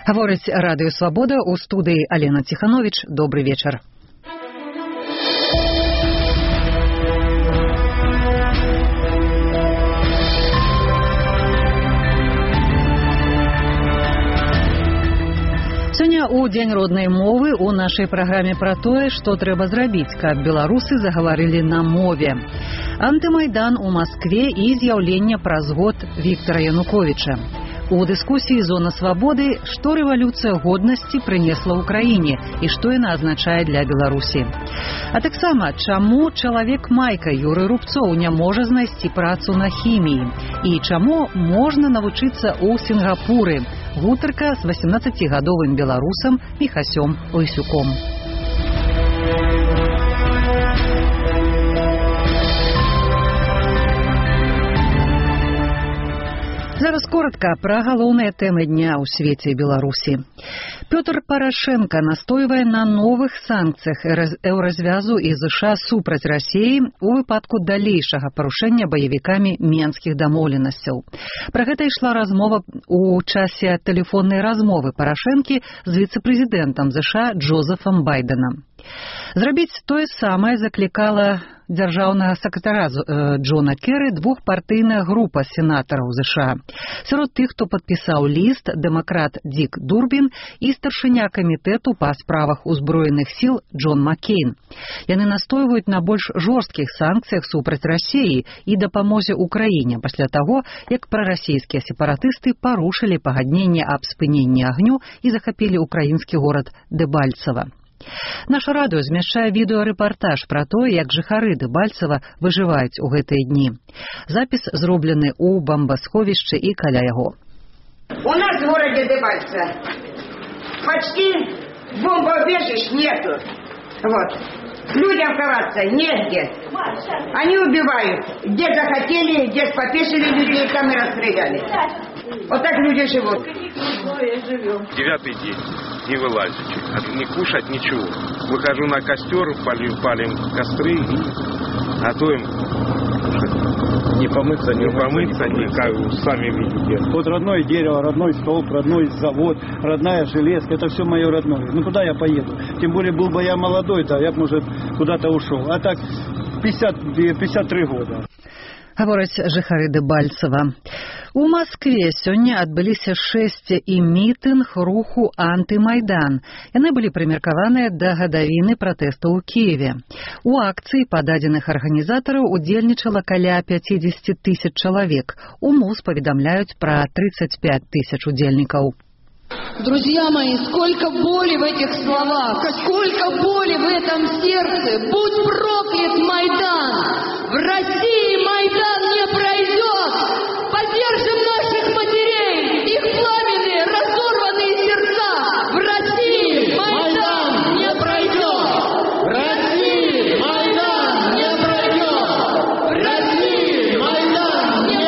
Гаворыць Радыё Свабода, у студыі Алена Ціхановіч. Добры вечар. Сёння ў дзень роднай мовы у нашай праграме пра тое, што трэба зрабіць, каб беларусы загаварылі на мове. Антымайдан у Маскве і з'яўленне праз год Віктара Януковіча. У дыскусіі «Зона свабоды», што рэвалюцыя годнасці прынесла ў краіне і што яна азначае для Беларусі. А таксама, чаму чалавек-майка Юрый Рубцоў не можа знайсці працу на хіміі і чаму можна навучыцца ў Сінгапуры. Гутарка з 18-гадовым беларусам Міхасём Лысюком. Зараз коротка пра галоўныя тэмы дня ў свеце Беларусі. Пётр Парашенко настойвае на новых санкцыях еўразвязу і ЗША супраць Расіі у выпадку далейшага парушэння баевікамі менскіх дамоўленасцяў. Пра гэта ішла размова ў часе тэлефоннай размовы Парашэнкі з віцэ-прэзідэнтам ЗША Джозефам Байденам. Зрабіць тое самае заклікала дзяржаўнага сакратара Джона Керры двухпартыйная група сенатараў ЗША. Сярод тых, хто падпісаў ліст, дэмакрат Дик Дурбін і старшыня камітэту па справах узброеных сіл Джон Маккейн. Яны настойваюць на больш жорсткіх санкцыях супраць Расіі і дапамозе ўкраіне пасля таго, як прарасійскія сепаратысты парушылі пагадненне аб спыненні агню і захапілі ўкраінскі горад Дэбальцева. Наша радыё змяшчае відэарэпартаж пра тое, як жыхары Дэбальцева выжываюць у гэтыя дні. Запіс зроблены ў бамбасховішчы і каля яго. У нас в городе Дебальцево почти бомбоубежищ нету. Вот. Людям ховаться негде. Они убивают. Где захотели, где попешили людей, там и расстреляли. Вот так люди живут. 9-й день. Не вылазить, не кушать, ничего. Выхожу на костер, палим костры и готовим. Не помыться, как сами видите. Вот родное дерево, родной столб, родной завод, родная железка, это все мое родное. Ну куда я поеду? Тем более был бы я молодой, да, я бы, может, куда-то ушел. А так 53 года. Гавораць жыхары Дэбальцева. У Маскве сёння адбыліся шэсце і мітынг руху «Антымайдан». Яны былі прымеркаваныя да гадавіны пратэсту ў Кіеве. У акцыі па дадзеных арганізатараў удзельнічала каля 50 тысяч чалавек. У МУЗ паведамляюць пра 35 тысяч удзельнікаў. Друзья мои, сколько боли в этих словах, сколько боли в этом сердце. Будь проклят Майдан! В России Майдан не пройдет! Поддержим наших матерей, их пламенные, разорванные сердца! В России Майдан не пройдет! В России Майдан не пройдет! В России Майдан не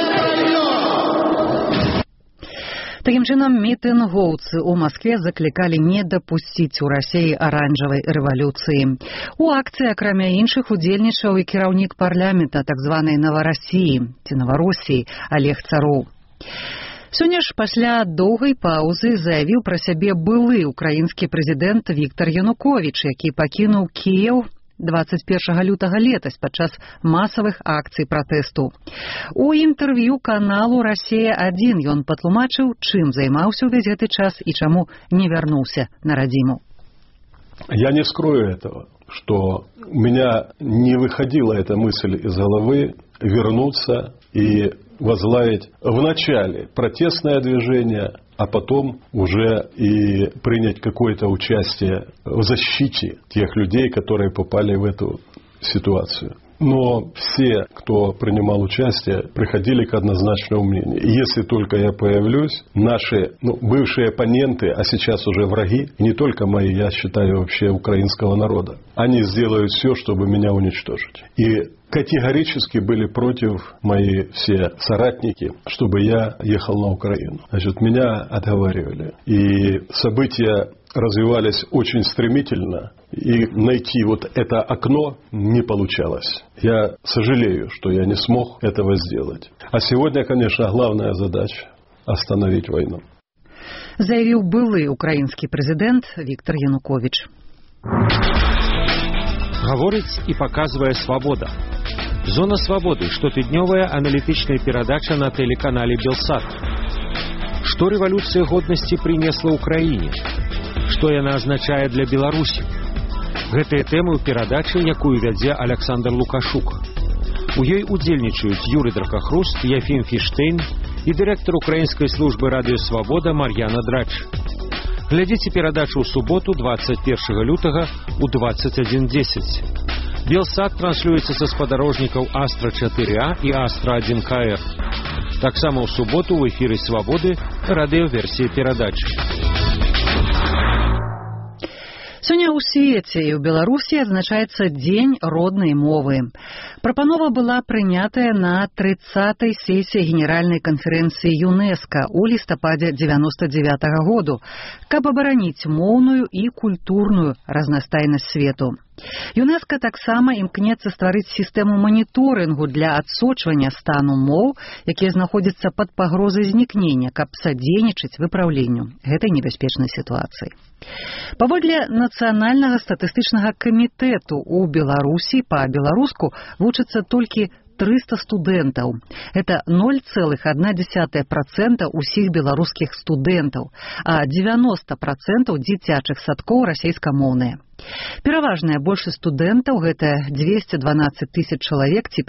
пройдет! Такім чынам, мітынгоўцы ў Маскве заклікалі не дапусціць у Расіі аранжавай рэвалюцыі. У акцыі, акрамя іншых, удзельнічаў і кіраўнік парламента так званай Наварасіі, ці Наваросіі, Олег Цароў. Сёння ж пасля доўгай паўзы заявіў пра сябе былы ўкраінскі прэзідэнт Віктар Януковіч, які пакінуў Кіеў 21 лютага летась падчас масавых акцый пратэсту. У інтэрв'ю каналу «Расія-1» ён патлумачыў, чым займаўся ўвесь гэты час і чаму не вярнуўся на радзіму. Я не скрою этого, что у меня не выходила эта мысль из головы вернуться и возглавить вначале протестное движение, а потом уже и принять какое-то участие в защите тех людей, которые попали в эту ситуацию. Но все, кто принимал участие, приходили к однозначному мнению. И если только я появлюсь, наши бывшие оппоненты, а сейчас уже враги, и не только мои, я считаю, вообще украинского народа, они сделают все, чтобы меня уничтожить. И категорически были против мои все соратники, чтобы я ехал на Украину. Значит, меня отговаривали. И события развивались очень стремительно, и найти вот это окно не получалось. Я сожалею, что я не смог этого сделать. А сегодня, конечно, главная задача – остановить войну. заявіў былы украінскі прэзідэнт Віктор Януковіч. Гаворыць і паказвае свабода. Зона свабоды, штотыднёвая аналітычная перадача на тэлеканале Белсат. Што рэвалюцыя годнасці прынесла ўкраіне? Што яна азначае для Беларусі? Гэтыя тэмы ў перадачы, якую вядзе Александр Лукашук. У ёй удзельнічаюць Юрый Дракахруст, Яфім Фіштейн і дырэктар украінскай службы радыё «Свабода» Мар'яна Драч. Глядзіце перадачу ў суботу, 21 лютага у 21:10. Белсат транслюецца са спадарожнікаў Астра-4А і Астра-1КР. Таксама ў суботу ў эфіры «Свабоды» радыёверсіі перадачы. Сёння ў свеце і ў Беларусі адзначаецца Дзень роднай мовы. Прапанова была прынятая на 30-й сесіі Генеральнай канферэнцыі ЮНЕСКО ў лістападзе 99-го году, каб абараніць моўную і культурную разнастайнасць свету. ЮНЕСКО таксама імкнецца стварыць сістэму маніторынгу для адсочвання стану моў, якія знаходзяцца пад пагрозай знікнення, каб садзейнічаць выпраўленню гэтай небяспечнай сітуацыі. Паводле Нацыянальнага статыстычнага камітэту ў Беларусі па-беларуску вучацца толькі 300 студэнтаў. Это 0,1% усіх беларускіх студэнтаў, а 90% дзіцячых садкоў расейскамоўныя. Пераважная большасць студэнтаў, гэта 212 тысяч чалавек, ці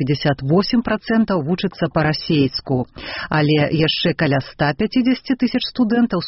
58% вучацца па-расейску, але яшчэ каля 150 тысяч студэнтаў,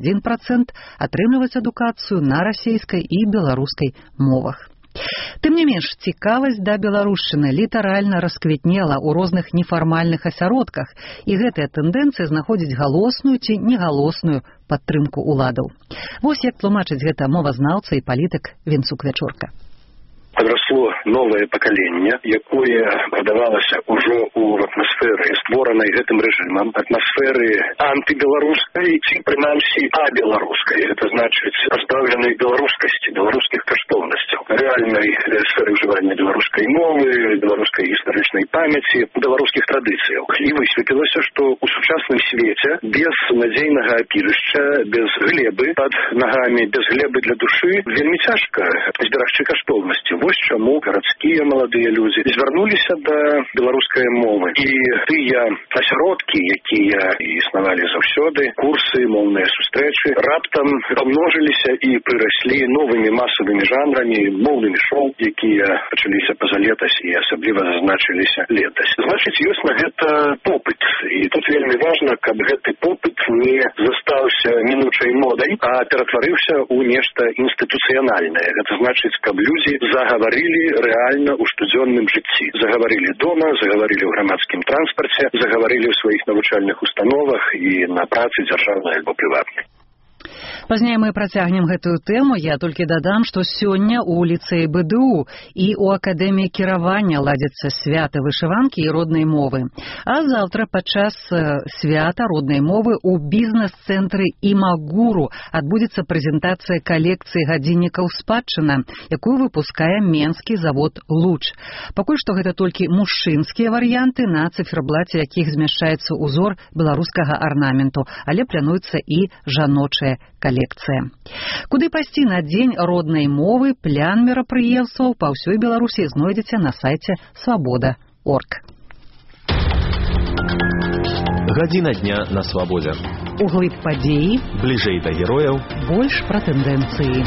41%, атрымліваюць адукацыю на расейскай і беларускай мовах. Тым не менш, цікавасць да беларушчыны літаральна расквітнела ў розных нефармальных асяродках, і гэтая тэндэнцыя знаходзіць галосную ці негалосную падтрымку ўладаў. Вось як тлумачыць гэта мовазнаўца і палітык Вінцук Вячорка. Падрасло новае пакаленне, якое прадавалася ўжо ў атмасферы, створанай гэтым рэжымам, атмасферы антыбеларускай ці, прынамсі, абеларускай. Это значыць пазбаўленай беларускасці, беларускіх каштоўнасцяў, рэальнай сферы ўжывання беларускай мовы, беларускай гістарычнай памяці, беларускіх традыцыяў. І высветлілася, што ў сучасным свеце без надзейнага апірышча, без глебы пад нагамі, без глебы для душы вельмі цяжка зберагчы каштоўнасці. Вось чаму гарадскія маладыя людзі звярнуліся да беларускай мовы. І тыя асяродкі, якія існавалі заўсёды, курсы, моўныя сустрэчы, раптам памножыліся і прыраслі новымі масавымі жанрамі, моўнымі шоу, якія пачаліся пазалетась і асабліва зазначыліся летась. Значыць, ёсць на гэта попыт. І тут вельмі важна, каб гэты попыт не застаўся мінучай модай, а ператварыўся ў нешта інстытуцыянальнае. Гэта значыць, каб людзі загаварылі рэальна ў штодзённым жыцці. Загаварылі дома, загаварылі ў грамадскім транспарце, загаварылі ў сваіх навучальных установах і на працы дзяржаўнай альбо прыватнай. Пазней мы працягнем гэтую тэму. Я толькі дадам, што сёння ў ліцэі БДУ і ў Акадэміі кіравання ладзяцца свята вышыванкі і роднай мовы. А заўтра падчас свята роднай мовы ў бізнес-цэнтры Імагуру адбудзецца прэзентацыя калекцыі гадзіннікаў «Спадчына», якую выпускае менскі завод «Луч». Пакуль што гэта толькі мужчынскія варыянты, на цыферблаце якіх змяшчаецца ўзор беларускага арнаменту, але плануецца і жаночая калекцыя. Куды пайсці на дзень роднай мовы, план мерапрыемстваў па ўсёй Беларусі знойдзеце на сайце свабода.орг. Гадзіна дня на свабодзе. Углыб падзеі, бліжэй да герояў, больш пра тэндэнцыі.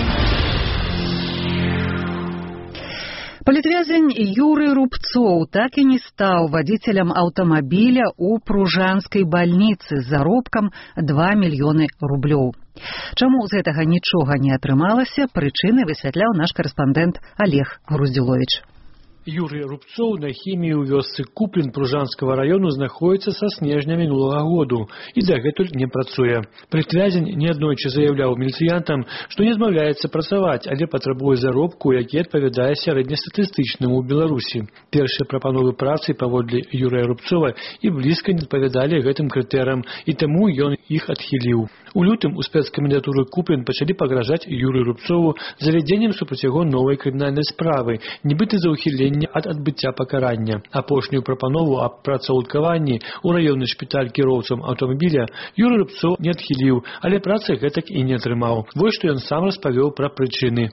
Палітвязень Юрый Рубцоў так і не стаў вадзіцелем аўтамабіля ў пружанскай бальніцы з заробкам 2 мільёны рублёў. Чаму з гэтага нічога не атрымалася, прычыны высвятляў наш карэспандэнт Олег Груздзіловіч. Юрий Рубцоў на хіміі ў вёсцы Куплін Пружанскага раёну знаходзіцца са снежня мінулага году і дагэтуль не працуе. Палітвязень неаднойчы заяўляў міліцыянтам, што не змаўляецца працаваць, але патрабуе заробку, які адпавядае сярэднестатыстычнаму ў Беларусі. Першыя прапановы працы паводле Юрыя Рубцова і блізка не адпавядалі гэтым крытэрыям, і таму ён іх адхіліў. У лютым у спецкамендатуры Куплін пачалі пагражаць Юрыю Рубцову завядзеннем супраць яго новай крымінальнай справы, нібыта за ўхіленне звальнення ад адбыцця пакарання. Апошнюю прапанову аб працаўладкаванні ў раённы шпіталь кіроўцам аўтамабіля Юрый Рубцоў не адхіліў, але працы гэтак і не атрымаў. Вось што ён сам распавёў пра прычыны.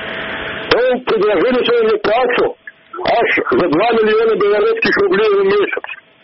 Предложили сегодня працу аж за 2 миллиона белорусских рублей в месяц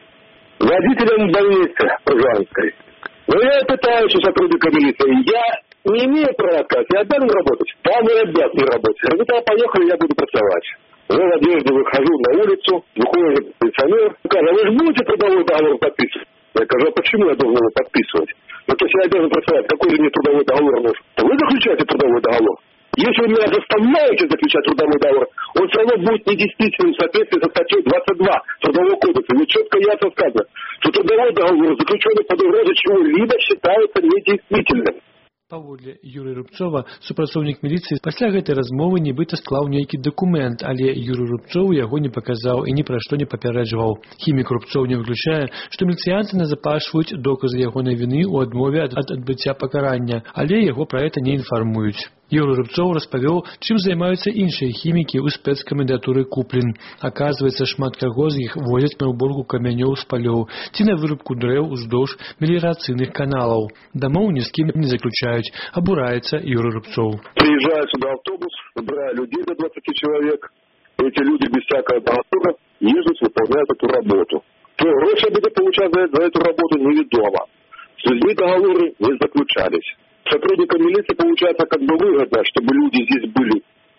водителям больницы Пружанской. Но я пытаюсь у сотрудника милиции. Я не имею права сказать, я обязан работать. Там и обязан работать. Когда поехали, я буду pracować. Я в одежде выхожу на улицу, выходит пенсионер, говорит, вы же будете трудовой договор подписывать? Я говорю, а почему я должен его подписывать? Ну, то есть я обязан pracować, какой же мне трудовой договор нужен? Вы заключаете трудовой договор. Если вы меня заставляете заключать трудовой договор, он все равно будет недействительным в соответствии со статьей 22 Трудового кодекса. Ведь четко и ясно сказано, что трудовой договор, заключенный под угрозой чего-либо, считается недействительным. Паводле Юрыя Рубцова, супрацоўнік міліцыі пасля гэтай размовы нібыта склаў нейкі дакумент, але Юрый Рубцоў яго не паказаў і ні пра што не папярэджваў. Хімік Рубцоў не выключае, што міліцыянты назапашваюць доказы ягонай віны ў адмове ад адбыцця пакарання, але яго пра гэта не інфармуюць. Юрый Рубцоў распавёў, чым займаюцца іншыя хімікі ў спецкамендатуры Куплін. Аказваецца, шмат каго з іх возяць на ўборку камянёў з палёў ці на вырубку дрэў уздоўж меліярацыйных каналаў. Дамоў ні з кім не заключаюць, абураецца Юрый Рубцоў. Приезжает сюда автобус, набирая людей до 20 человек. Эти люди без всякого договора ездят, выполняют эту работу. То гроши будут получать за эту работу неведомо. С людьми договоры не заключались. Сотрудникам милиции получается как бы выгодно, чтобы люди здесь были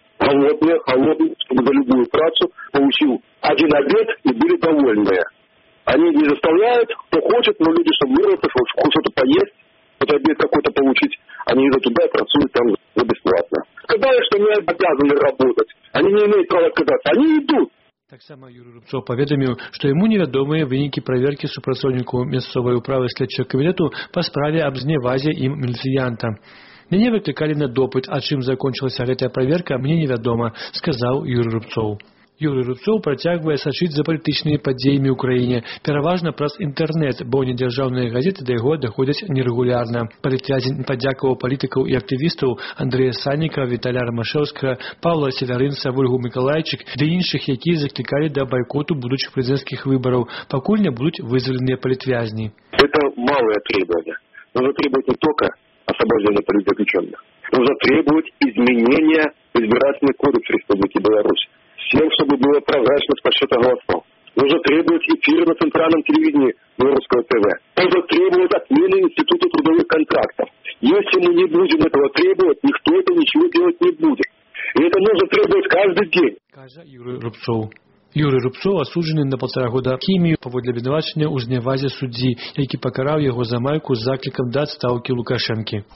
холодные, чтобы за любую працу получил один обед и были довольные. Они не заставляют, кто хочет, но люди, чтобы вырваться, чтобы что-то поесть, вот обед какой-то получить, они идут туда и працуют там за бесплатно. Сказали, что не обязаны работать, они не имеют права отказаться, они идут. Таксама Юрый Рубцоў паведаміў, што яму невядомыя вынікі праверкі супрацоўнікаў мясцовай управы следчага камітэту па справе аб зневазе ім міліцыянта. Мяне выклікалі на допыт, а чым закончылася гэтая праверка, мне невядома, сказаў Юрый Рубцоў. Юрый Рубцоў працягвае сачыць за палітычнымі падзеямі ў краіне, пераважна праз інтэрнэт, бо недзяржаўныя газеты да яго даходзяць нерэгулярна. Палітвязень падзякаваў палітыкаў і актывістаў Андрэя Санніка, Віталя Рамашэўскага, Паўла Севярынца, Вольгу Мікалайчык ды іншых, якія заклікалі да байкоту будучых прэзідэнцкіх выбараў, пакуль не будуць вызваленыя палітвязні. Это малое требование. Нужно требовать не только освобождения политзаключенных. Нужно требовать изменения избирательного кодекса Республики Беларусь. Всем, чтобы было прозрачность подсчета голосов. Нужно требовать эфира на центральном телевидении Белорусского ТВ. Нужно требовать отмены института трудовых контрактов. Если мы не будем этого требовать, никто это ничего делать не будет. И это нужно требовать каждый день. Кажа Юрый Рубцоў. Юрый Рубцоў асуджаны на 1,5 года хімію паводле абвінавачання ў знявазе суддзі, які пакараў яго за майку з заклікам да адстаўкі Лукашэнкі.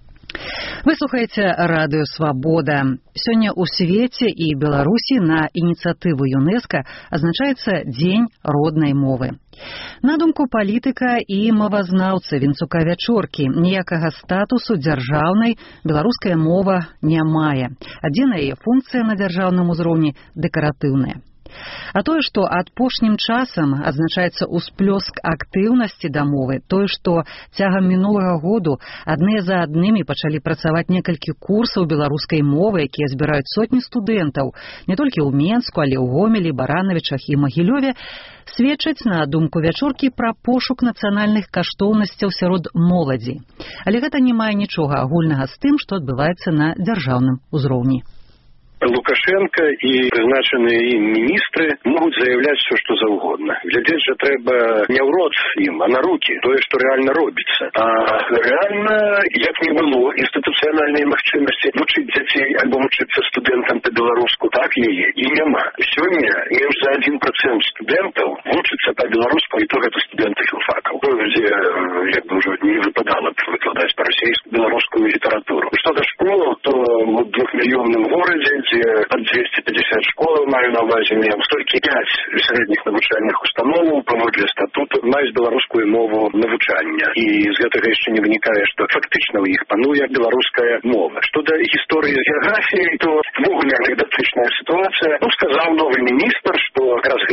Вы слухаеце радыё «Свабода». Сёння ў свеце і Беларусі на ініцыятыву ЮНЕСКО адзначаецца Дзень роднай мовы. На думку палітыка і мовазнаўцы Вінцука Вячоркі, ніякага статусу дзяржаўнай беларуская мова не мае. Адзіная яе функцыя на дзяржаўным узроўні дэкаратыўная. А тое, што апошнім часам адзначаецца ўсплёск актыўнасці да мовы, тое, што цягам мінулага году адныя за аднымі пачалі працаваць некалькі курсаў беларускай мовы, якія збіраюць сотні студэнтаў, не толькі ў Менску, але ў Гомелі, Баранавічах і Магілёве, сведчаць, на думку Вячоркі, пра пошук нацыянальных каштоўнасцяў сярод моладзі. Але гэта не мае нічога агульнага з тым, што адбываецца на дзяржаўным узроўні. Лукашенко и призначенные им министры могут заявлять все, что за угодно. Глядеть же треба не в рот им, а на руки, то, что реально робится. А реально, як не было институциональной махчимости вучить детей, альбо учиться студентам по-белоруску, так и нема. Сегодня меньше за 1% студентов учатся по-белоруску, и то это студенты филфаков, где як бы уже не выпадало выкладать по-российски белорусскую литературу. Что-то школа, то в 2-миллионном городе, под 250 школ, маю на увазі, столькі 5 сярэдніх навучальных установаў паводле статуту маюць беларускую мову навучання. І з гэтага яшчэ не вынікае, што фактычна ў іх пануе беларуская мова. Што да гісторыі геаграфіі, то ввогуле анекдотычная сітуацыя. Сказаў новы міністр, што якраз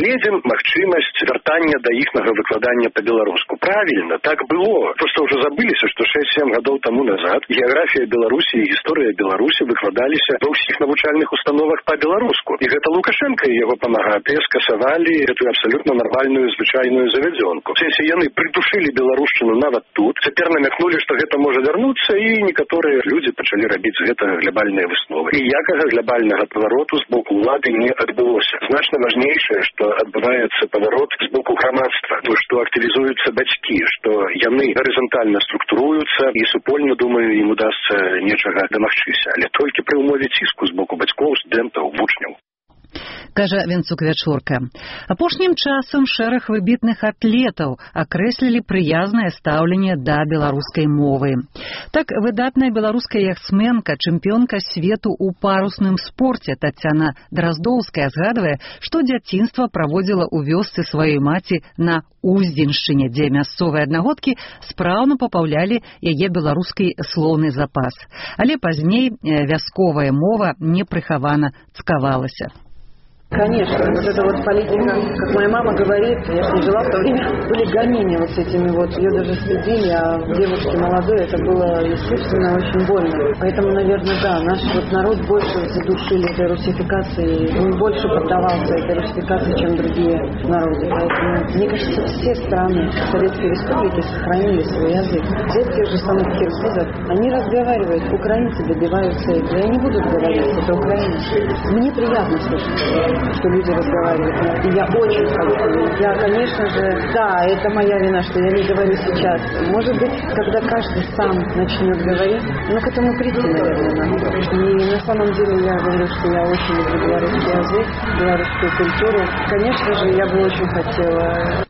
паглядзім магчымасць вяртання да іхнага выкладання па-беларуску. Правільна, так было. Просто ўжо забыліся, што 6-7 гадоў таму назад геаграфія Беларусі і гісторыя Беларусі выкладаліся ва ўсіх навучальных установах па-беларуску. І гэта Лукашенко і яго памагаты скасавалі гэтую абсалютна нармальную звычайную завядзёнку. В сэнсе яны придушылі беларушчыну нават тут. Цяпер намякнулі, што гэта можа вярнуцца, і некаторыя людзі пачалі рабіць з гэтага глябальныя высновы. Ніякага глябальнага павароту з боку ўлады не адбылося. Значна важнейшае, што адбываецца паварот з боку грамадства, то што актывізуюцца бацькі, што яны гарызантальна структуруюцца і супольна, думаю, ім удасца нечага дамагчыся, але толькі пры ўмове ціску з боку бацькоў, студэнтаў, вучняў. Кажа Венцук Вячорка. Апошнім часам шэраг выбітных атлетаў акрэслілі прыязнае стаўленне да беларускай мовы. Так, выдатная беларуская яхтсменка, чэмпіёнка свету ў парусным спорце Тацяна Драздоўская згадвае, што дзяцінства праводзіла ў вёсцы сваёй маці на Уздзеншчыне, дзе мясцовыя аднагодкі спраўна папаўлялі яе беларускі слоўны запас. Але пазней вясковая мова непрыхавана цкавалася. Конечно, вот эта вот политика, как моя мама говорит, я же не жила в то время, были гонения вот с этими вот, ее даже следили, а девушки молодые, это было, естественно, очень больно. Поэтому, наверное, да, наш вот народ больше задушили этой русификации, он больше поддавался этой русификации, чем другие народы. Поэтому, мне кажется, все страны Советской Республики сохранили свой язык. Взять тех же самых киргизов, они разговаривают, украинцы добиваются этого, и они будут говорить, это украинцы. Мне приятно слышать, что люди разговаривают. И я очень хочу. Я, конечно же, да, это моя вина, что я не говорю сейчас. Может быть, когда каждый сам начнет говорить, но к этому прийти, наверное, надо. И на самом деле я говорю, что я очень люблю белорусский язык, белорусскую культуру. Конечно же, я бы очень хотела...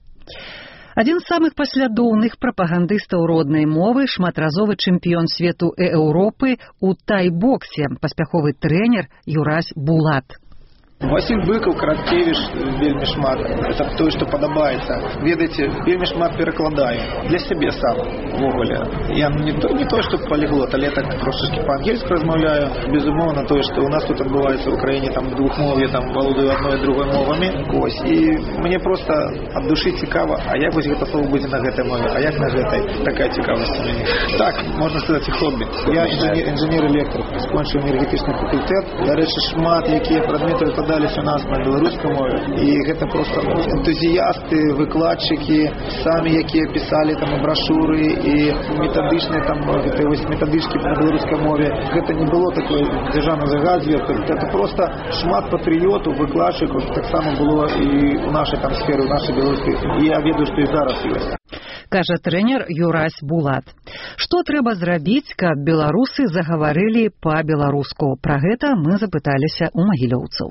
Адзін з самых паслядоўных прапагандыстаў роднай мовы, шматразовы чэмпіён свету і Еўропы ў тай-боксе, паспяховы трэнер Юрась Булат. Васіль Быкаў, Караткевіч, вельмі шмат. Это тое, што падабаецца. Ведаеце, вельмі шмат перакладаю. Для сябе сам, увогуле. Я не то, што паліглот, але так трошечки па-ангельску размаўляю. Безумоўна, тое, што у нас тут адбываецца ў краіне, там, двухмов'е, там, валодаю адной і другой мовамі. Ось. І мне проста ад душы цікава, а як вось гэта слово будзе на гэтай мове, а як на гэтай. Такая цікавасць у мяне. Так, можна сказаць, і хобі. Я інжынер-электр, скончыў энергетычны факультэт. Дарэчы, шмат, якія прадметы выкладаліся у нас на беларускай мове. І гэта проста энтузіясты, выкладчыкі, самі, якія пісалі там брашуры і метадычныя там метадычкі на беларускай мове. Гэта не было такой дзяржаўнай загадзі. Гэта проста шмат патрыётаў, выкладчыкаў, што таксама было і ў нашай там сферы, ў нашай беларускай. І я ведаю, што і зараз ёсць. Кажа трэнер Юрась Булат. Што трэба зрабіць, каб беларусы загаварылі па-беларуску? Пра гэта мы запыталіся ў магілёўцаў.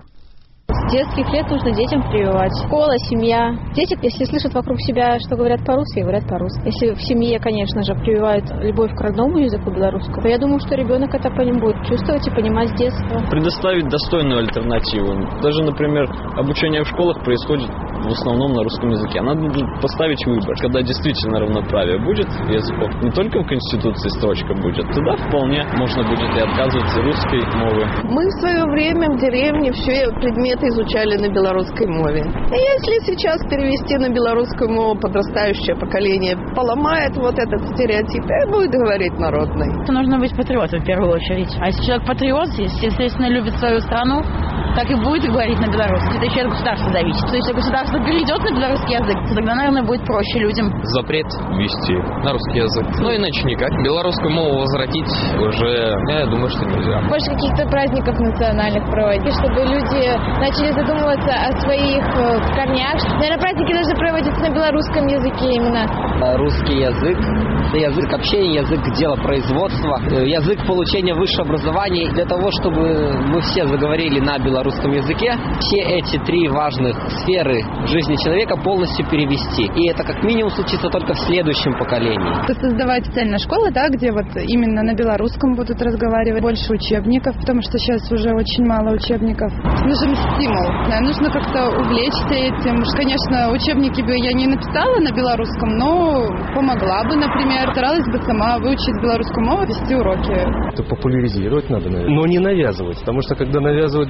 С детских лет нужно детям прививать. Школа, семья. Дети, если слышат вокруг себя, что говорят по-русски, говорят по-русски. Если в семье, конечно же, прививают любовь к родному языку белорусскому, то я думаю, что ребенок это по ним будет чувствовать и понимать с детства. Предоставить достойную альтернативу. Даже, например, обучение в школах происходит в основном на русском языке. Надо поставить выбор. Когда действительно равноправие будет, если не только в Конституции строчка будет, тогда вполне можно будет и отказываться русской мовы. Мы в свое время в деревне все предметы изучали на белорусской мове. И если сейчас перевести на белорусскую мову, подрастающее поколение поломает вот этот стереотип и будет говорить народный. Нужно быть патриотом в первую очередь. А если человек патриот, естественно, любит свою страну, так и будет говорить на белорусском. Это еще от государства зависит. То есть, если государство перейдет на белорусский язык, то тогда, наверное, будет проще людям. Запрет ввести на русский язык. Ну, иначе никак. Белорусскую мову возвратить уже, я думаю, что нельзя. Больше каких-то праздников национальных проводить, чтобы люди начали задумываться о своих корнях. Наверное, праздники должны проводиться на белорусском языке именно. Русский язык – это язык общения, язык делопроизводства, язык получения высшего образования. Для того, чтобы мы все заговорили на белорусском языке, все эти три важных сферы жизни человека полностью перевести. И это как минимум случится только в следующем поколении. Создавать специальные школы, да, где вот именно на белорусском будут разговаривать, больше учебников, потому что сейчас уже очень мало учебников. Нужен стимул, да, нужно как-то увлечься этим. Конечно, учебники бы я не написала на белорусском, но помогла бы, например, старалась бы сама выучить белорусскую мову, вести уроки. Это популяризировать надо, наверное. Но не навязывать, потому что когда навязывать будет хуже.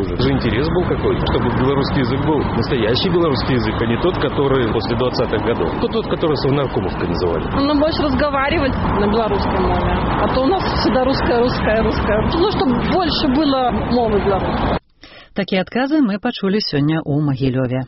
уже. Это же интерес был какой-то, чтобы белорусский язык был настоящий белорусский язык, а не тот, который после 20-х годов. Тот, который Совнаркомовкой называли. Ну, больше разговаривать на белорусском мове. А то у нас всегда русская. Ну, чтобы больше было мовы белорусской. Такія адказы мы пачулі сёння ў Магілёве.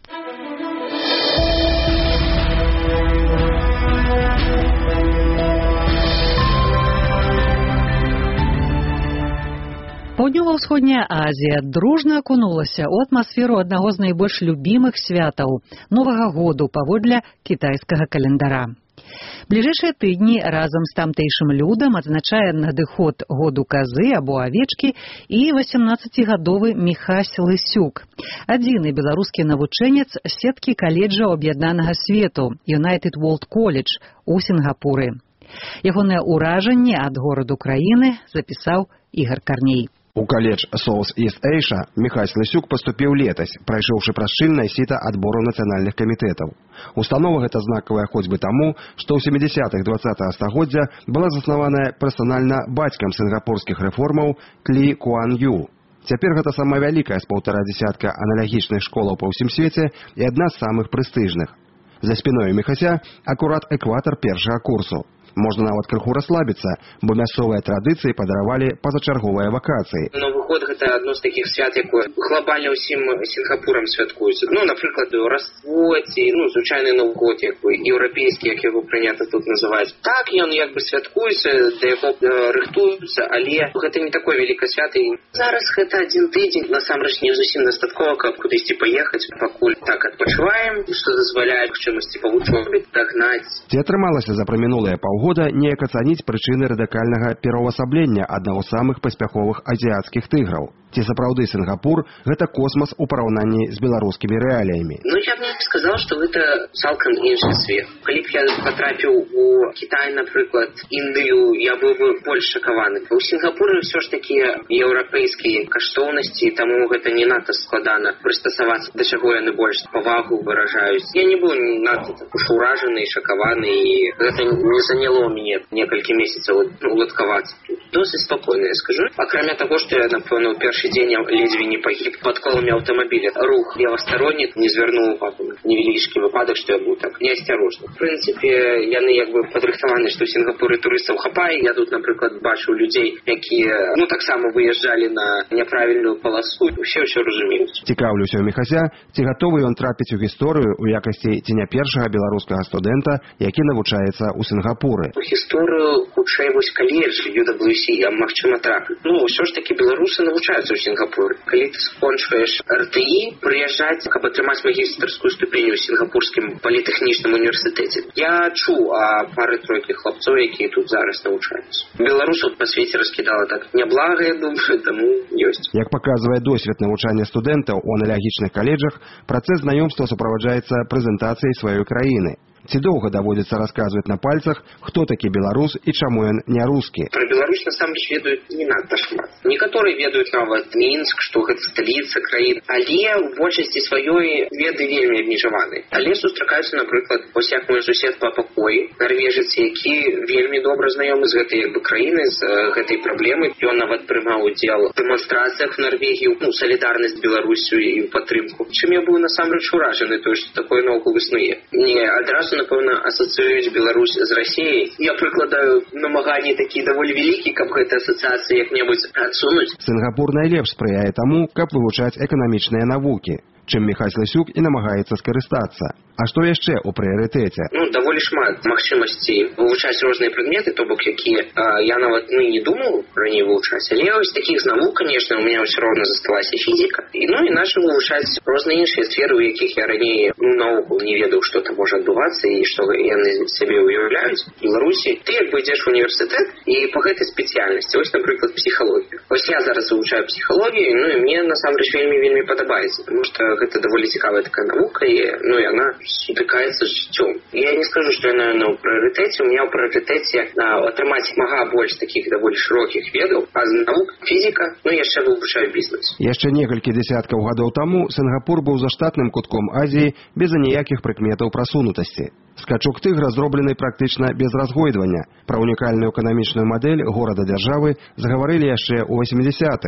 Паўднёва-ўсходняя Азія дружна акунулася ў атмасферу аднаго з найбольш любімых святаў – Новага году паводле кітайскага календара. Бліжэйшыя тыдні разам з тамтэйшым людам адзначае надыход году казы або авечкі і 18-гадовы Міхась Лысюк, адзіны беларускі навучэнец сеткі каледжаў аб'яднанага свету United World College у Сінгапуры. Ягонае ўражанне ад гораду краіны запісаў Ігор Карней. У каледж South East Asia Міхась Лысюк паступіў летась, прайшоўшы праз шчыльнае сіта адбору нацыянальных камітэтаў. Установа гэта знакавая хоць бы таму, што ў 70-х 20-го стагоддзя была заснаваная персанальна бацькам сінгапурскіх рэформаў Кли Куан Ю. Цяпер гэта самая вялікая з 1,5 дзесятка аналагічных школаў па ўсім свеце і адна з самых прэстыжных. За спіною Міхася акурат экватар першага курсу. Можна нават крыху расслабіцца, бо мясцовыя традыцыі падаравалі пазачарговыя вакацыі. Новы год гэта адно з такіх свят, якое глобальна ўсім Сінгапурам святкуецца. Ну, напрыклад, Раство ці звычайны Новы год, еўрапейскі, як яго прынята тут называць. Так ён як бы святкуецца, да яго рыхтуюцца, але гэта не такое вялікае свята. Зараз гэта адзін тыдзень, насамрэч не зусім дастаткова, каб кудысьці паехаць, пакуль так адпачываем, што дазваляе чымсьці па вучобе дагнаць. Ці атрымалася за прамінулыя паўгода неяк ацаніць прычыны радыкальнага пераўвасаблення аднаго з самых паспяховых азіяцкіх тыграў? Ці сапраўды Сінгапур гэта космас у параўнанні з беларускімі рэаліямі? Ну, я б не сказал, што гэта цалкам іншы свет. Калі б я патрапіў у Кітай, напрыклад, Індыю, я быў бы больш шакаваны. У Сінгапуры ўсё ж такі еўрапейскія каштоўнасці, таму гэта не надта складана прыстасавацца, да чаго яны больш павагу выражаюць. Я не быў надта уж уражаны і шакаваны, і гэта не заняло мяне некалькі месяцаў уладкавацца тут. Досыць спакойна, я скажу. Акрамя таго, што я, напэўна, у першы дзень я ледзьве не пагіб пад коламі аўтамабіля. Рух левастаронні не звярнуў увагу на невялічкі выпадак, што я быў так неасцярожны. В прынцыпе, яны як бы падрыхтаваны, што ў Сінгапуры турыстаў хапае. Я тут, напрыклад, бачыў людзей, якія таксама выязджалі на няправільную паласу. Усе ўсё разумеюць. Цікаўлюся ў Міхася, ці гатовы ён трапіць у гісторыю ў якасці ці не першага беларускага студэнта, які навучаецца ў Сінгапуры. У гісторыю хутчэй вось каледж UWC я магчыма трапіў. Ўсё ж такі беларусы навучаюцца ў Сінгапуры. Калі ты скончваеш РТІ, прыязджаць, каб атрымаць магістарскую ступень у Сінгапурскім політэхнічным універсітэце. Я чуў о пары-тройкі хлапцоў, якія тут зараз навучаюцца. Беларусаў па свеце раскідала так няблага, я думаю, таму ёсць. Як паказвае досвед навучання студэнтаў у аналагічных каледжах, працэс знаёмства суправаджаецца прэзентацыяй сваёй краіны. Ці доўга даводзіцца расказваць на пальцах, хто такі беларус і чаму ён не рускі? Пра Беларусь насамрэч ведаюць не надта шмат. Некаторыя ведаюць нават Мінск, што гэта сталіца краіны, але ў большасці сваёй веды вельмі абмежаваны. Але сустракаюцца, напрыклад, вось як мой сусед па пакоі, нарвежец, які вельмі добра знаёмы з гэтай краіны, з гэтай праблемай. Ён нават прымаў удзел у дэманстрацыях в Нарвегіі, салідарнасць з Беларусю і падтрымку. Чым я быў насамрэч уражаны, тое, што такое наогул існуе. Мне адразу напэўна, асацыююць Беларусь з Расіяй. Я прыкладаю намаганні такі даволі вялікі, каб гэтая асацыяцыя як-небудзь адсунуць. Сінгапур найлепш спрыяе таму, каб вывучаць эканамічныя навукі, чым Міхась Лысюк і намагаецца скарыстацца. А што яшчэ ў прыярытэце? Даволі шмат магчымасцей вывучаць розныя прадметы, то бок якія я нават не думаў раней вывучаць. Але вось такіх з навук, конечно, у меня ўсё роўна засталася фізіка. І начал вывучаць розныя іншыя сферы, у якіх я раней наогул не ведаў, што там можа адбывацца і што яны сабе уяўляюць. В Беларусі ты як бы ідзеш у універсітэт і па гэтай спецыяльнасці, вось, напрыклад, псіхалогію. Вось я зараз вывучаю псіхалогію, і мне насамрэч вельмі падабаецца, тому што гэта даволі цікавая такая навука, і яна сутыкаецца з жыццём. Я не скажу, што яна ў прыярытэце. У меня ў прыярытэце атрымаць мага больш такіх даволі шырокіх ведаў, а з навук фізіка, яшчэ вывучаю бізнес. Яшчэ некалькі дзесяткаў гадоў таму Сінгапур быў заштатным кутком Азіі без аніякіх прыкметаў прасунутасці. Скачок тыгра зроблены практычна без разгойдвання. Пра унікальную эканамічную мадэль горада-дзяржавы загаварылі яшчэ ў 80-х.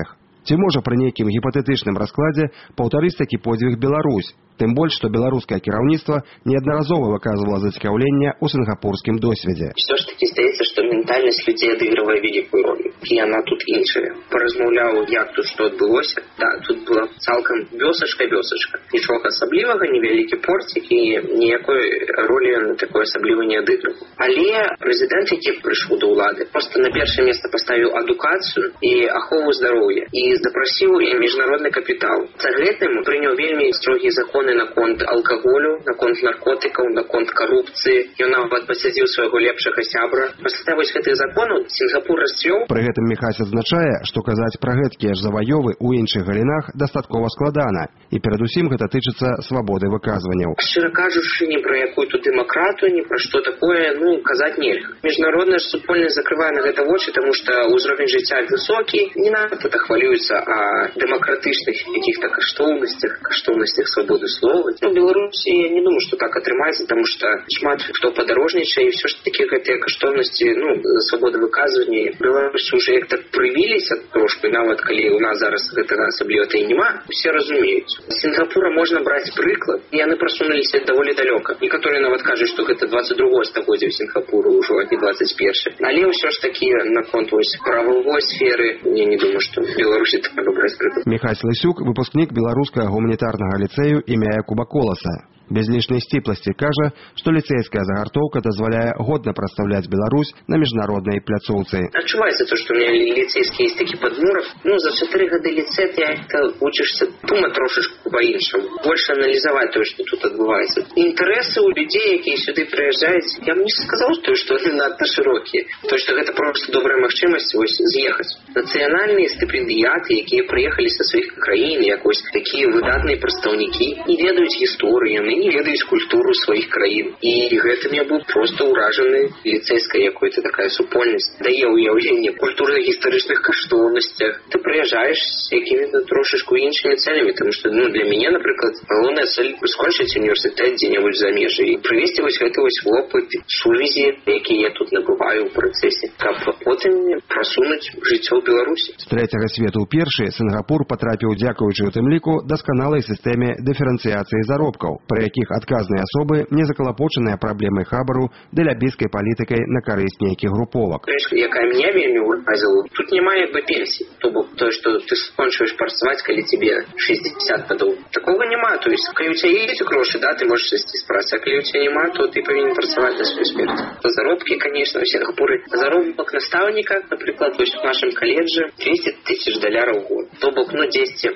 Ці можа пры нейкім гіпатэтычным раскладзе паўтарыць такі подзвіг Беларусь? Тым больш, што беларускае кіраўніцтва неаднаразова выказвала зацікаўленне ў сінгапурскім досведзе. Все ж таки здаецца, што ментальнасць людзей адыгрывае вялікую ролю. І яна тут іншая. Паразмаўляў, як тут што адбылося. Да, тут была цалкам вёсачка. Нічога асаблівага, невялікі порцік і ніякой ролі на такое асабліва не адыгрываў. Але прэзідэнт, які прыйшоў да ўлады, проста на першае месца паставіў адукацыю і ахову здароўя і запрасіў і міжнародны капітал. За гэтым прыняў вельмі строгія законы наконт алкаголю, наконт наркотыкаў, наконт карупцыі. Ён нават пасадзіў свайго лепшага сябра. Пасля вось гэтых законаў Сінгапур расцвёў. Пры гэтым Міхась адзначае, што казаць пра гэткія ж заваёвы ў іншых галінах дастаткова складана. І перадусім гэта тычыцца свабоды выказванняў. Шчыра кажучы, ні пра якую тут дэмакратыю, ні пра што такое, казаць нельга. Міжнародная ж супольнасць закрывае на гэта вочы, таму што ўзровень жыцця высокі, не надта хвалюецца о дэмакратычных якіх-то каштоўнасцях свабоды слова. В Беларусі я не думаю, што так атрымаецца, таму што шмат хто падарожнічае, і ўсё ж такі гэтыя каштоўнасці, свабоды выказвання Беларусі ўжо як-то прывіліся трошку, нават калі у нас зараз гэтага асабліва-то і няма, усе разумеюць. З Сінгапура можна браць прыклад, і яны прасунуліся даволі далёка. Некаторыя нават кажуць, што гэта 22-е стагоддзе ў Сінгапуру ўжо, а не 21-е. Але ўсё ж такі наконт правовой сферы, я не думаю, што в Беларусі трэба браць прыклад. Міхась Лысюк, выпускнік беларускага гуманітарнага ліцэю імя Якуба Коласа. Без лішняй сціпласці кажа, што ліцэйская загартоўка дазваляе годна прадстаўляць Беларусь на міжнароднай пляцоўцы. Адчуваецца то, што у меня ліцейскі есть такі падмурак. За 4 гады ліцэй ты учишься думаць трошечку па-іншаму. Больш аналізаваць тое, што тут адбываецца. Інтарэсы ў людзей, якія сюды прыязджаюць, я б не сказаў, што яны надта шырокія. То, што гэта проста добрая магчымасць з'ехаць. Нацыянальныя стыпендыяты, якія прыехалі са сваіх краін, як такія выдатныя прадстаўнікі, не ведаюць гісторыі, не ведаюць культуру сваіх краін. І гэтым я быў проста ўражаны ліцэйскай якой-то такая супольнасць. Дае ўяўленне культурна-гістарычных каштоўнасцях. Ты прыязджаеш з якімі-то трошечку іншымі цэлямі, тому што для мяне, напрыклад, галоўная цэль скончыць універсітэт дзе-небудзь за межы і прывесці гэты вопыт, сувязі, якія я тут набываю ў працэсе, каб потым прасунуць жыццё ў Беларусі. З трэцяга свету ў першы Сінгапур патрапіў, дзякуючы ў тым ліку, дасканалай сістэме дыферэнцыяцыі заробкаў, пры якіх адказныя асобы не закалапочаныя праблемай хабару ды лябійскай палітыкай на карысць нейкіх груповак. Якая меня вельмі уразіла, тут няма пенсіі. То бок тое, што ты скончваеш працаваць, калі тебе 60 гадоў. Такога няма. То есть, калі у цябе ёсць грошы, ты можаш сысці з працы, а калі у цябе няма, то ты павінен працаваць на сваю смерць. Заробкі, конечно, у Сінгапуры. Заробак настаўніка, напрыклад, в нашым каледжы $200,000 в год. То бок, 10,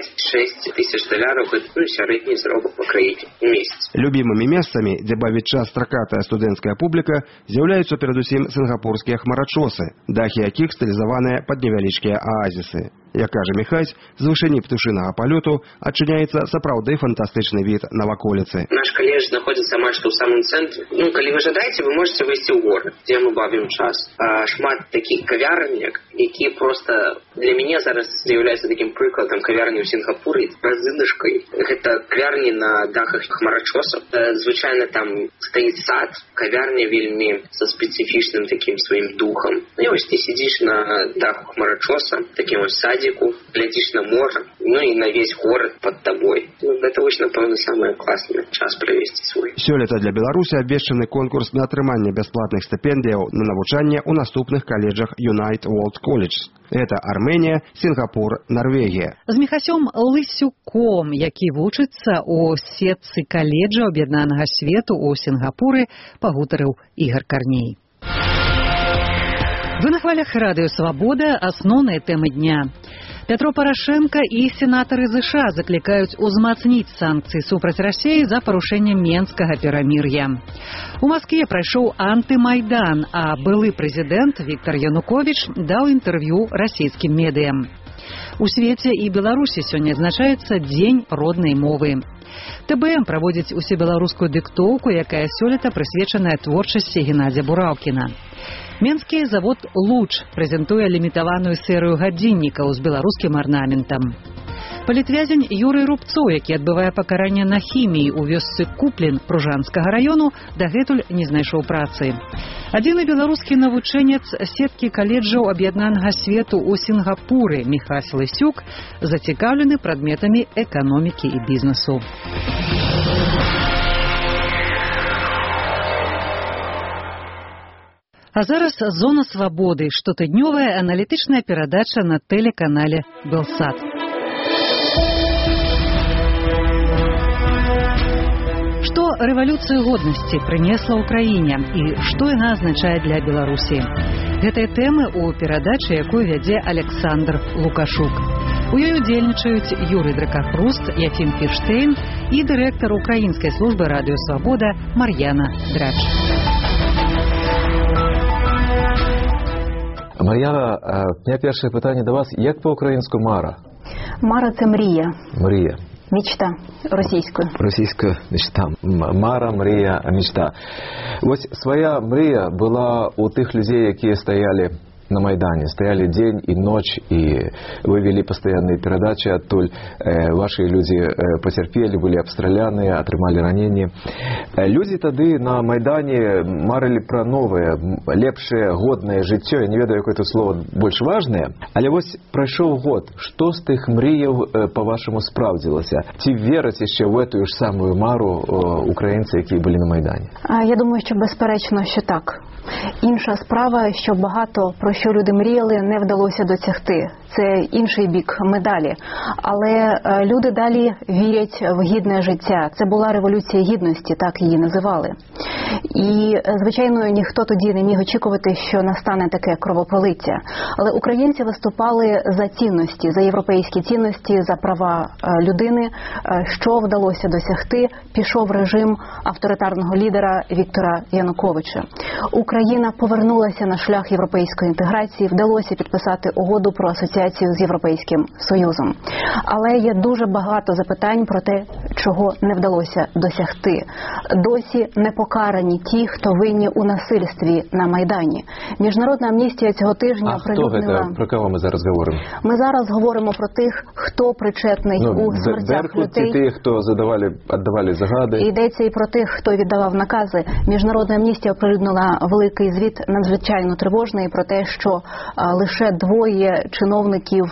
5-6 тысяч доляраў гэта сярэдні заробак па краіне. Любімымі месцамі, дзе бавіць час стракатая студэнцкая публіка, з'яўляюцца перадусім сінгапурскія хмарачосы, дахі якіх стылізаваныя пад невялічкія аазісы. Як кажа Міхась, з вышыні птушынага палёту адчыняецца сапраўды фантастычны від на ваколіцы. Наш каледж знаходзіцца амаль што ў самым цэнтры. Калі вы жадаеце, вы можете выйсці ў горад, дзе мы бавім час. Шмат такіх кавярняк, якія проста для мяне зараз з'яўляюцца такім прыкладам кавярні ў Сінгапуры з разынышкай. Гэта кавярні на дахах хмарачосаў. Звычайна там стаіць сад, кавярня вельмі са спецыфічным такім сваім духам. І вось ты сидзіш на даху хмарачоса, такім вось садзе, глядишь на море, и на весь город под тобой. Это очень, напевно, самый классный час провести свой. Сёлета для Беларусі абвешчаны конкурс на атрыманне бясплатных стыпендыяў на навучанне ў наступных каледжах Unite World College. Это Арменія, Сінгапур, Норвегія. З Міхасём Лысюком, які вучыцца ў сетцы каледжа Аб'яднанага свету ў Сінгапуры, пагутарыў Ігар Карней. Вы на хвалях радыё «Свабода» асноўныя тэмы дня. Пятро Парашенко і сенатары ЗША заклікаюць узмацніць санкцыі супраць Расіі за парушэнне Менскага перамір'я. У Маскве прайшоў антымайдан, а былы прэзідэнт Віктор Януковіч даў інтэрв'ю расійскім медыям. У свеце і Беларусі сёння адзначаецца Дзень роднай мовы. ТБМ праводзіць усебеларускую дыктоўку, якая сёлета прысвечаная творчасці Геннадзя Бураўкіна. Менскі завод «Луч» прэзентуе лімітаваную серыю гадзіннікаў з беларускім арнаментам. Палітвязень Юрый Рубцоў, які адбывае пакаранне на хіміі ў вёсцы Куплін Пружанскага раёну, дагэтуль не знайшоў працы. Адзіны беларускі навучэнец сеткі каледжаў аб'яднанага свету ў Сінгапуры Міхась Лысюк зацікаўлены прадметамі эканомікі і бізнесу. А зараз «Зона свабоды» – штотыднёвая аналітычная перадача на тэлеканале «Белсат». Што рэвалюцыя годнасці прынесла ўкраіне і што яна азначае для Беларусі? Гэтыя тэмы ў перадачы, якую вядзе Александр Лукашук. У ёй удзельнічаюць Юрый Дракахруст, Яфім Кірштейн і дырэктар украінскай службы радыё «Свабода» Мар'яна Драч. Мар'яна, у мене перше питання до вас. Як по-українську мара? Мара – це мрія. Мрія. Мечта російською. Російською мечта. Мара, мрія, мечта. Ось своя мрія була у тих людей, які стояли на Майдане. Стояли день и ночь, и вы вели постоянные передачи оттуль. Ваши люди потерпели, были обстреляны, отрымали ранения. Люди тады на Майдане марили про новое, лепшее, годное життя. Я не ведаю, яке тут слово більш важне. Але ось пройшов год. Що з тих мріїв, по-вашому, справдилося? Ті вірять ще в эту ж саму мару українці, які були на Майдані? Я думаю, що безперечно, що так. Інша справа, що багато про що люди мріяли, не вдалося досягти. Це інший бік медалі. Але люди далі вірять в гідне життя. Це була революція гідності, так її називали. І, звичайно, ніхто тоді не міг очікувати, що настане таке кровопролиття. Але українці виступали за цінності, за європейські цінності, за права людини. Що вдалося досягти? Пішов режим авторитарного лідера Віктора Януковича. Україна повернулася на шлях європейської інтеграції, вдалося підписати угоду про асоціацію з Європейським Союзом. Але є дуже багато запитань про те, чого не вдалося досягти. Досі не покарані ті, хто винні у насильстві на Майдані. Міжнародна амністія цього тижня оприлюднила... А хто це? Про кого ми зараз говоримо? Ми зараз говоримо про тих, хто причетний у смертях людей. Ті, хто віддавали загади. Йдеться і про тих, хто віддавав накази. Міжнародна амністія оприлюднила великий звіт, надзвичайно тривожний, про те, що лише 2 чиновників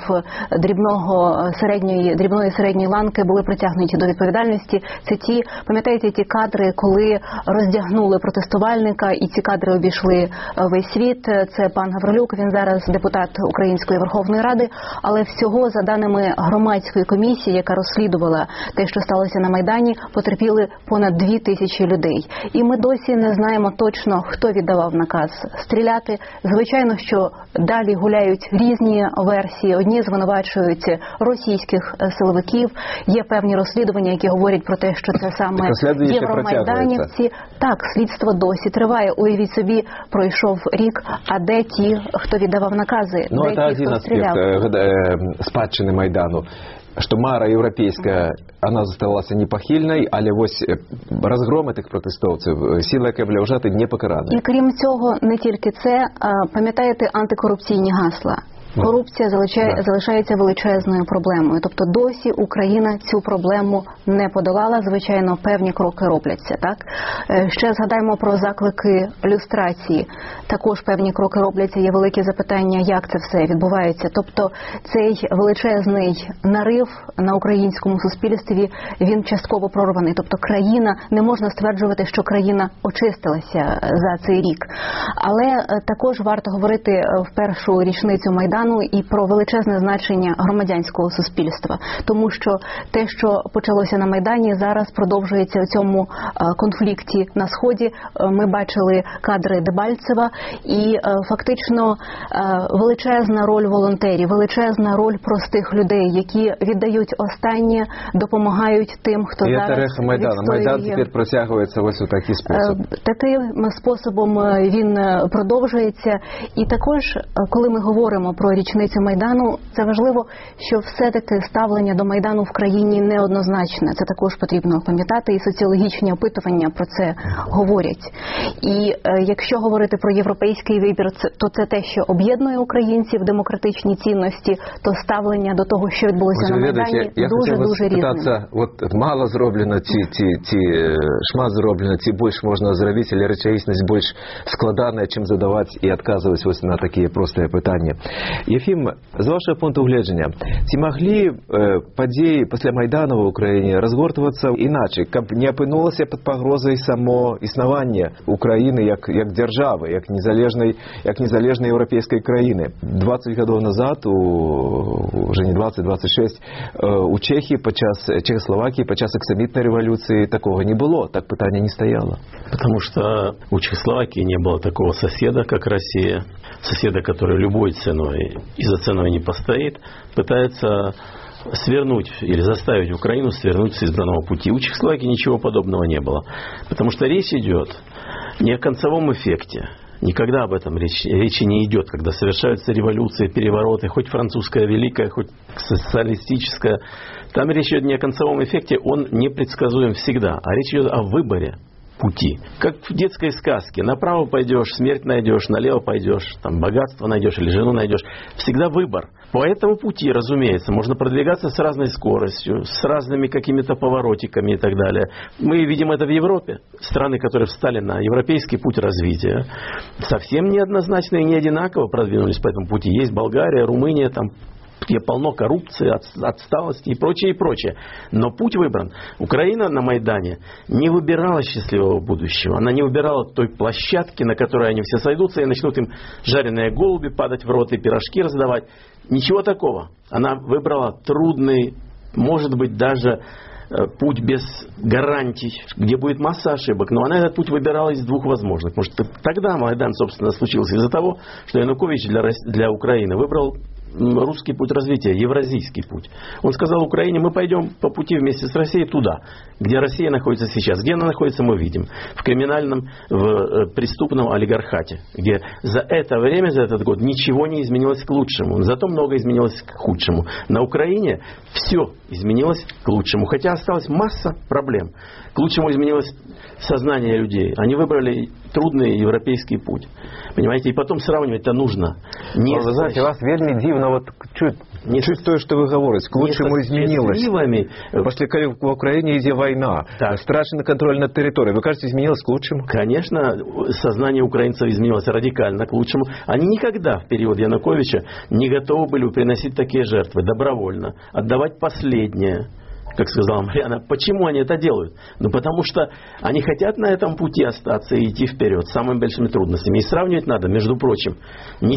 дрібної середньої ланки були притягнуті до відповідальності. Це ті, пам'ятаєте, ті кадри, коли роздягнули протестувальника, і ці кадри обійшли весь світ. Це пан Гаврилюк, він зараз депутат Української Верховної Ради, але всього, за даними громадської комісії, яка розслідувала те, що сталося на Майдані, потерпіли понад 2000 людей. І ми досі не знаємо точно, хто віддавав наказ стріляти. Звичайно, що далі гуляють різні версії. Одні звинувачують російських силовиків. Є певні розслідування, які говорять про те, що це саме євромайданівці. Так, слідство досі триває. Уявіть собі, пройшов рік, а де ті, хто віддавав накази? Де ті, хто стріляв? Спадщини Майдану. Что мара європейська, вона залишилася непохильною, але ось розгроми тих протестовців, сила, яка була вжати, не покарана. І крім цього, не тільки це, пам'ятаєте антикорупційні гасла? Корупція залишається величезною проблемою. Тобто досі Україна цю проблему не подолала. Звичайно, певні кроки робляться. Так? Ще згадаємо про заклики люстрації. Також певні кроки робляться. Є великі запитання, як це все відбувається. Тобто цей величезний нарив на українському суспільстві, він частково прорваний. Тобто країна, не можна стверджувати, що країна очистилася за цей рік. Але також варто говорити в першу річницю Майдану і про величезне значення громадянського суспільства. Тому що те, що почалося на Майдані, зараз продовжується у цьому конфлікті на Сході. Ми бачили кадри Дебальцева і фактично величезна роль волонтерів, величезна роль простих людей, які віддають останнє, допомагають тим, хто зараз відстоює. Майдан тепер протягується ось у такий спосіб. Таким способом він продовжується. І також, коли ми говоримо про про річницю Майдану. Це важливо, що все-таки ставлення до Майдану в країні неоднозначне. Це також потрібно пам'ятати, і соціологічні опитування про це говорять. І якщо говорити про європейський вибір, то це те, що об'єднує українців, демократичні цінності, то ставлення до того, що відбулося на Майдані, дуже різне. От мало зроблено, шмат зроблено, більш можна зробити, але речаїсність більш складана, чим задавати і відказувати ось на такі прості питання. Єфім, з вашого пункту гледження, ці могли події після Майдану в Україні розгортуватися іначе, щоб не опинилося під погрозою само існування України як держави, як незалежної європейської країни. 20 років назад, вже не 20-26, у Чехословакії під час оксамитної революції такого не було, так питання не стояло. Потому что у Чехословакии не было такого соседа, как Россия. Соседа, который любой ценой и за ценой не постоит, пытается свернуть или заставить Украину свернуть с избранного пути. У Чехословакии ничего подобного не было. Потому что речь идет не о концевом эффекте. Никогда об этом речи не идет, когда совершаются революции, перевороты, хоть французская великая, хоть социалистическая. Там речь идет не о концевом эффекте, он непредсказуем всегда, а речь идет о выборе пути. Как в детской сказке. Направо пойдешь, смерть найдешь, налево пойдешь, там богатство найдешь или жену найдешь. Всегда выбор. По этому пути, разумеется, можно продвигаться с разной скоростью, с разными какими-то поворотиками и так далее. Мы видим это в Европе. Страны, которые встали на европейский путь развития, совсем неоднозначно и не одинаково продвинулись по этому пути. Есть Болгария, Румыния, там где полно коррупции, отсталости и прочее, и прочее. Но путь выбран. Украина на Майдане не выбирала счастливого будущего. Она не выбирала той площадки, на которой они все сойдутся и начнут им жареные голуби падать в рот и пирожки раздавать. Ничего такого. Она выбрала трудный, может быть, даже путь без гарантий, где будет масса ошибок. Но она этот путь выбирала из двух возможных. Потому что тогда Майдан, собственно, случился из-за того, что Янукович для Украины выбрал русский путь развития, евразийский путь. Он сказал Украине, мы пойдем по пути вместе с Россией туда, где Россия находится сейчас. Где она находится, мы видим. В криминальном, в преступном олигархате, где за это время, за этот год ничего не изменилось к лучшему. Зато много изменилось к худшему. На Украине все изменилось к лучшему. Хотя осталась масса проблем. К лучшему изменилось сознание людей. Они выбрали трудный европейский путь. Понимаете? И потом сравнивать-то нужно. Вы знаете, вас вельми дивно вот чуть то, что вы говорите, к лучшему изменилось. После в Украине идет война, страшный контроль над территорией. Вы кажете, изменилось к лучшему? Конечно, сознание украинцев изменилось радикально к лучшему. Они никогда в период Януковича не готовы были приносить такие жертвы добровольно, отдавать последнее. Как сказала Марьяна, почему они это делают? Ну, потому что они хотят на этом пути остаться и идти вперед с самыми большими трудностями. И сравнивать надо, между прочим, не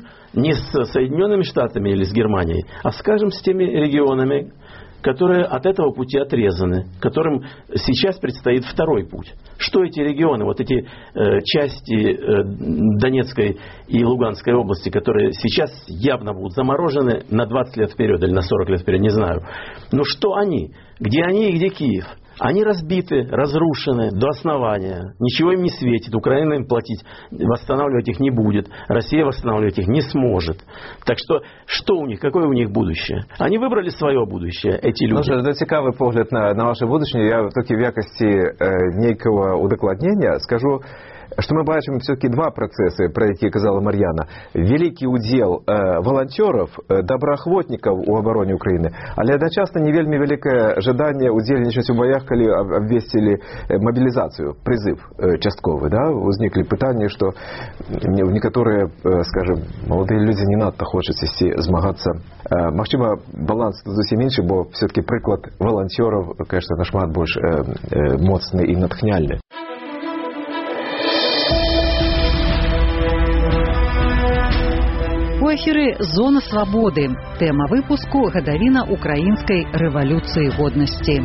с Соединенными Штатами или с Германией, а, скажем, с теми регионами, которые от этого пути отрезаны, которым сейчас предстоит второй путь. Что эти регионы, вот эти части Донецкой и Луганской области, которые сейчас явно будут заморожены на 20 лет вперед или на 40 лет вперед, не знаю. Но что они? Где они и где Киев? Они разбиты, разрушены до основания. Ничего им не светит. Украина им платить, восстанавливать их не будет. Россия восстанавливать их не сможет. Так что у них, какое у них будущее? Они выбрали свое будущее, эти люди. Це цікавий погляд на ваше будущее. Я тільки в якості некого удокладнення скажу, что мы бачимо все-таки два процессы, про які казала Мар'яна. Великий удел волонтеров, доброохотников у обороне Украины, але одночасно не вельми великое жадание удельничать у боях, коли обвестили мобилизацию, призыв частковый. Да? Возникли питання, что некоторые, скажем, молодые люди не надто хочуть змагатися. Можливо, баланс зовсім інший, бо все-таки приклад волонтерів, конечно, нашмат більш моцний і натхняльний. У эфире «Зона свободы». Тема выпуску «Годовина Украинской революции годности».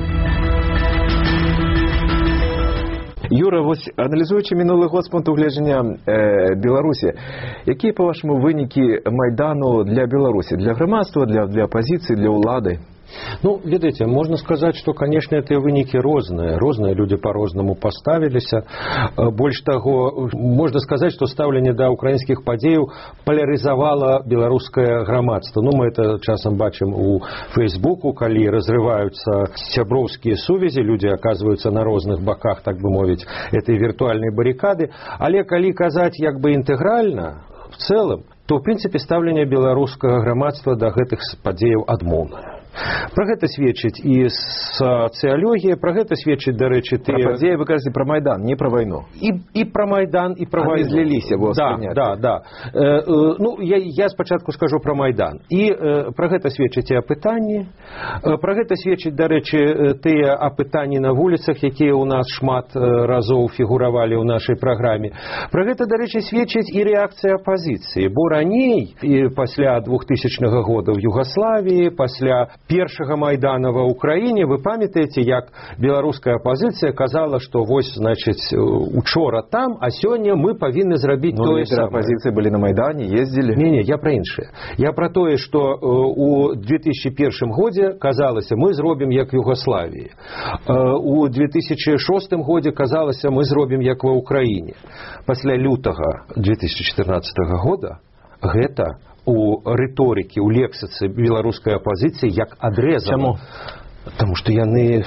Юра, ось аналізуючи минулий год з пункту гледження Білорусі, які, по-вашому, виніки Майдану для Білорусі, для громадства, для опозиції, для влади? Ну, ведаеце, можна сказаць, што, канешне, гэтыя вынікі розныя людзі па-рознаму паставіліся. Больш таго, можна сказаць, што стаўленне да ўкраінскіх падзеяў палярызавала беларускае грамадства. Ну, мы это часам бачым у Фейсбуку, калі разрываюцца сяброўскія сувязі, людзі аказваюцца на розных баках, так бы мовіць, этой віртуальнай барыкады. Але калі казаць як бы інтэгральна, в цэлым, то, в прынцыпе, стаўленне беларускага грамадства да гэтых падзеяў адмоўнае. Пра гэта сведчыць і сацыялогія, пра гэта сведчыць, дарэчы, тыя... Пра падзеі вы кажаце пра Майдан, не пра вайну. І пра Майдан, і пра вайну. Зліліся, бо Да. Ну, я спачатку скажу пра Майдан. І пра гэта сведчыць і апытанні. Пра гэта сведчыць, дарэчы, тыя апытанні на вуліцах, якія ў нас шмат разоў фігуравалі ў нашай праграме. Пра гэта, дарэчы, сведчыць і рэакцыя апазіцыі. Бо раней, і пасля 2000 года ў Югаславіі, пасля першага Майдана ва ўкраіне, вы памятаеце, як беларуская апазіцыя казала, што вось, значыць, учора там, а сёння мы павінны зрабіць тое самае. Апазіцыі былі на Майдане, ездзілі? Не, я пра іншае. Я пра тое, што у 2001 годзе казалася, мы зробім як Югаславіі. У 2006 годзе казалася, мы зробім як ва ўкраіне. Пасля лютага 2014 года гэта у рыторыкі, у лексіцы беларускай апазіцыі як адрэзана. Чаму? Таму што яны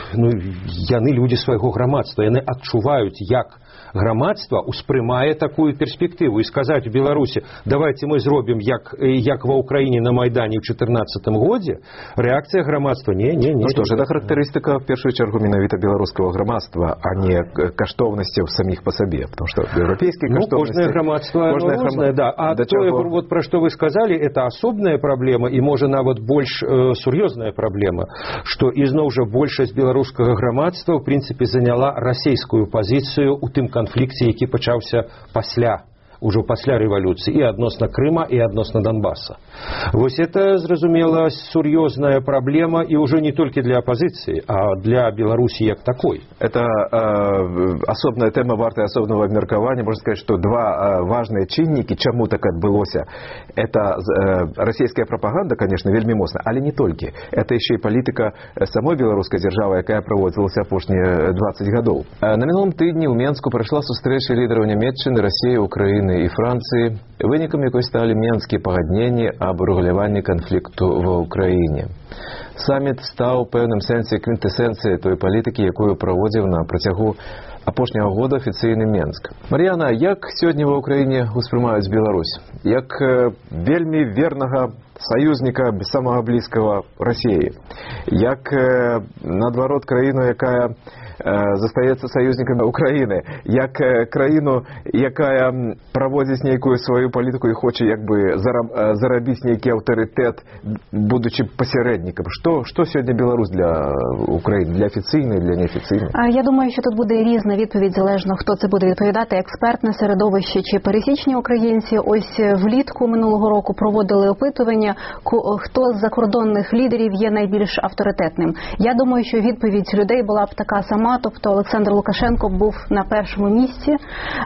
людзі свайго грамадства, яны адчуваюць, як грамадства ўспрымае такую перспектыву. І сказаць у Беларусі, давайте мы зробім як ва ўкраіне на Майдане ў 2014 годзе, рэакцыя грамадства не. Ну што ж, гэта характарыстыка, в першую чаргу, менавіта беларускага грамадства, а не каштоўнасцяў саміх па сабе. Потому што еўрапейскія каштоўнасці... Кожнае грамадства рознае, да. А тое, вот, пра што вы сказалі, это асобная праблема і, можа, нават больш сур'ёзная праблема, што ізноў жа большасць беларускага грамадства, в прынцыпе, заняла расейскую пазіцыю ў тым канфлікце, які пачаўся ўжо пасля рэвалюцыі, і адносна Крыма, і адносна Донбасса. Вось это, зразумела, сур'ёзная праблема, і ўжо не толькі для апазіцыі, а для Беларусі як такой. Это асобная тэма, вартая асобнага абмеркавання. Можна сказаць, што два важныя чыннікі, чаму так адбылося. Это расійская прапаганда, конечно, вельмі моцна, але не толькі. Это яшчэ і палітыка самой беларускай дзяржавы, якая праводзілася апошнія 20 гадоў. На мінулым тыдні ў Менску прайшла сустрэча лідараў Нямецчыны, Расіі, Украіны і Францыі, вынікам якой сталі Менскія пагадненні аб урэгуляванні канфлікту ва ўкраіне. Саміт стаў у пэўным сэнсе квінтэсэнцыяй той палітыкі, якую праводзіў на працягу апошняга года афіцыйны Менск. Мар'яна, як сёння ва ўкраіне ўспрымаюць Беларусь? Як вельмі вернага саюзніка самага блізкага Расіі? Як, наадварот, краіну, якая застаецца саюзнікамі Украіны, як краіну, якая праводзіць нейкую сваю палітыку і хоча як бы зарабіць нейкі аўтарытэт, будучы пасярэднікам. Што сьогодні Білорусь для України, для офіційної, для неофіційної? Я думаю, що тут буде різна відповідь, залежно хто це буде відповідати, експертне середовище чи пересічні українці. Ось влітку минулого року проводили опитування, хто з закордонних лідерів є найбільш авторитетним. Я думаю, що відповідь людей була б така сама, тобто Олександр Лукашенко був на першому місці.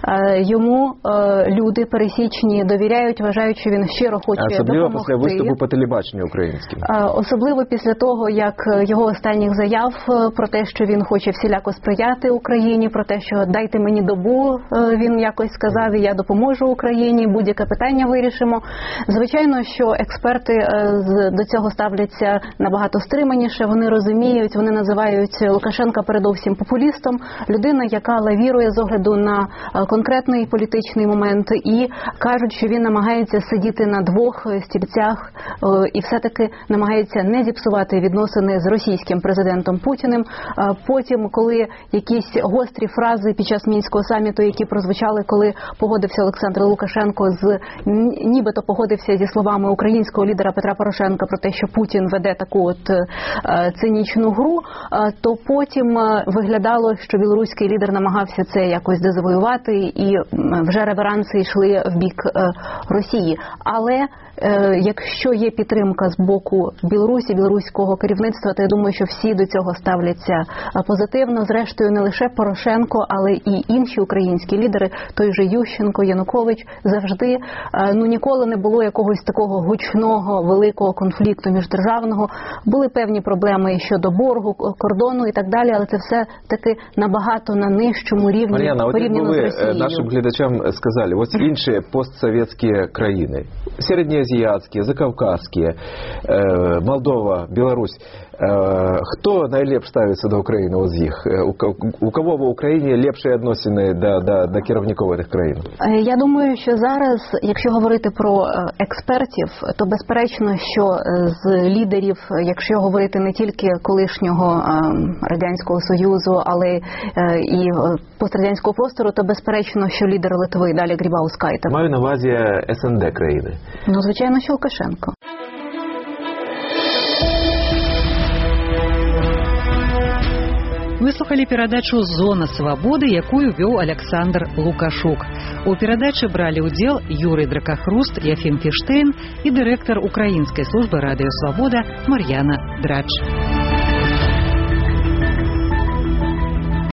Йому люди пересічні довіряють, вважають, що він щиро хоче допомогти. Особливо після виступу по телебаченню українським. Особливо після того, як його останніх заяв про те, що він хоче всіляко сприяти Україні, про те, що дайте мені добу, він якось сказав, і я допоможу Україні, будь-яке питання вирішимо. Звичайно, що експерти до цього ставляться набагато стриманіше, вони розуміють, вони називають Лукашенка передовсім популістом, людина, яка лавірує з огляду на конкретний політичний момент і кажуть, що він намагається сидіти на двох стільцях і все-таки намагається не зіпсувати відносини з російським президентом Путіним. Потім, коли якісь гострі фрази під час Мінського саміту, які прозвучали, коли погодився Олександр Лукашенко нібито погодився зі словами українського лідера Петра Порошенка про те, що Путін веде таку от цинічну гру, то потім виглядало, що білоруський лідер намагався це якось дезавоювати і вже реверанси йшли в бік Росії. Але якщо є підтримка з боку Білорусі, Білорусі, білоруського керівництва, то я думаю, що всі до цього ставляться позитивно. Зрештою, не лише Порошенко, але і інші українські лідери, той же Ющенко, Янукович, завжди, ніколи не було якогось такого гучного, великого конфлікту міждержавного. Були певні проблеми і щодо боргу, кордону і так далі, але це все таки набагато на нижчому рівні порівняно з Росією. Нашим глядачам сказали, ось інші постсоветські країни, середньоазіатські, закавказські, Молдова, Білорусь, хто найлепш ставиться до України з їх? У кого в Україні лепші відносини до керівників цих країн? Я думаю, що зараз, якщо говорити про експертів, то безперечно, що з лідерів, якщо говорити не тільки колишнього Радянського Союзу, але і пострадянського простору, то безперечно, що лідер Литви далі Грибаускайте. Маю на увазі СНД країни. Ну, звичайно, що Лукашенко. Вы слухали перадачу «Зона свабоды», якую вёў Александр Лукашук. У перадачы бралі ўдзел Юрый Дракахруст, Яфим Фіштейн і дырэктар украінскай службы радыё «Свабода» Мар'яна Драч.